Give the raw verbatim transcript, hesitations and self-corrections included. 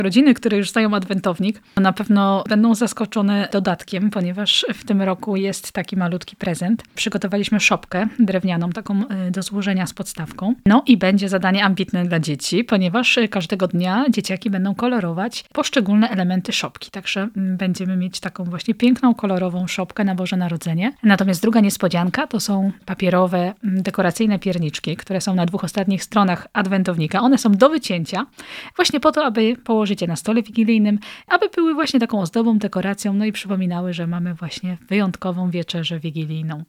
Rodziny, które już znają adwentownik, na pewno będą zaskoczone dodatkiem, ponieważ w tym roku jest taki malutki prezent. Przygotowaliśmy szopkę drewnianą, taką do złożenia z podstawką. No i będzie zadanie ambitne dla dzieci, ponieważ każdego dnia dzieciaki będą kolorować poszczególne elementy szopki. Także będziemy mieć taką właśnie piękną, kolorową szopkę na Boże Narodzenie. Natomiast druga niespodzianka to są papierowe, dekoracyjne pierniczki, które są na dwóch ostatnich stronach adwentownika. One są do wycięcia, właśnie po to, aby położyć je na stole wigilijnym, aby były właśnie taką ozdobą, dekoracją, no i przypominały, że mamy właśnie wyjątkową wieczerzę wigilijną.